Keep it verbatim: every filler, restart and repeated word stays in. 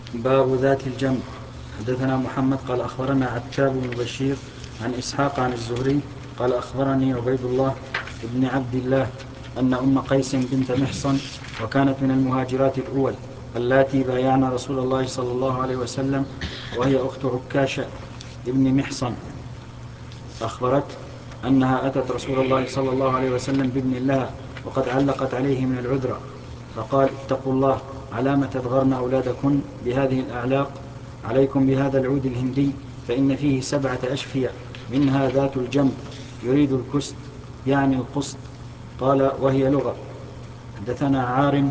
باب ذات الجنب. حدثنا محمد قال أخبرنا عتاب بن بشير عن إسحاق عن الزهري قال أخبرني عبيد الله بن عبد الله أن أم قيس بنت محصن وكانت من المهاجرات الأول اللاتي بايعن رسول الله صلى الله عليه وسلم وهي أخت عكاشة ابن محصن أخبرت أنها أتت رسول الله صلى الله عليه وسلم بابن لها وقد علقت عليه من العذرة فقال اتقوا الله على ما تبغرن أولادكن بهذه الأعلاق عليكم بهذا العود الهندي فإن فيه سبعة أشفية منها ذات الجنب يريد الكست يعني القسط. قال وهي لغة. حدثنا عارم